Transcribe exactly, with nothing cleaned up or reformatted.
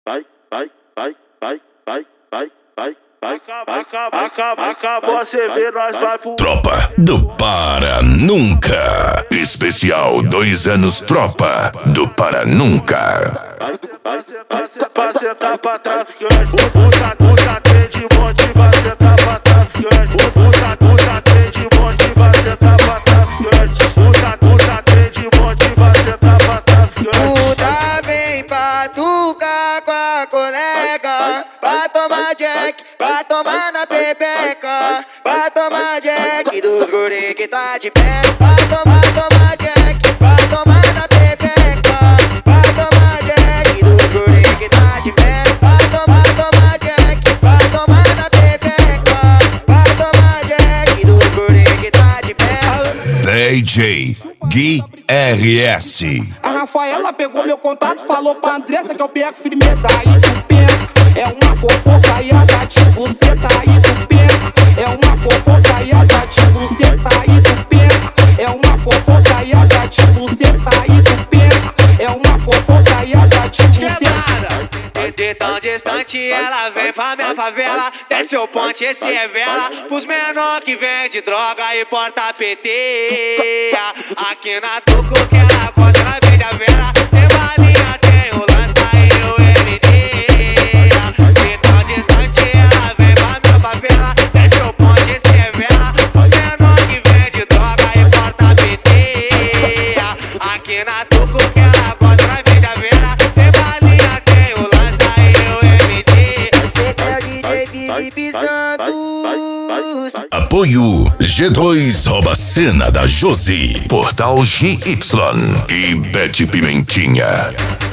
vai, vai, vai, vai, vai, vai, vai, vai, acaba, acaba, acabou a C V, nós vai pro... Tropa do Para Nunca. Especial dois anos Tropa do Para Nunca. Vai, vai, vai, vai sentar pra traficante. Usa, usa, tem de monte, vai sentar pra traficante. Usa, usa, tem de monte, vai sentar pra traficante. Usa, usa, tem de monte, vai sentar pra traficante. Puta vem patucar com a colega, pra tomar jack, pra tomar na pepeca, pra tomar jack dos guri que tá de pé, pra tomar, tomar jack, pra tomar na pepeca, pra tomar jack dos guri que tá de pé, pra tomar, tomar jack, pra tomar na pepeca, pra tomar jack dos guri que tá de pé. D J Gui R S. A Rafaela pegou meu contato, falou pra Andressa que eu pego firmeza. Aí tu pensa, é uma fofocaiada, tipo cê tá aí tu pensa. É uma fofocaiada, tipo cê tá aí tu pensa. É uma fofocaiada, tipo cê tá aí tu pensa. É uma fofocaiada, tipo cê tá. De tão distante ela vem pra minha favela. Desce o ponte, esse é vela pros menor que vende droga e porta P T. Aqui na Tuco que ela bota na vende a vela. Tem balinha, tem o lança e o M D. De tão distante ela vem pra minha favela. Desce o ponte, esse é vela pros menor que vende droga e porta P T. Aqui na Tuco que ela bota na vende a vela. Tem balinha, tem o lança e o M D. Especial D J Felipe Santos. Apoio G dois Rouba Cena da Josi, Portal G Y e Bete Pimentinha.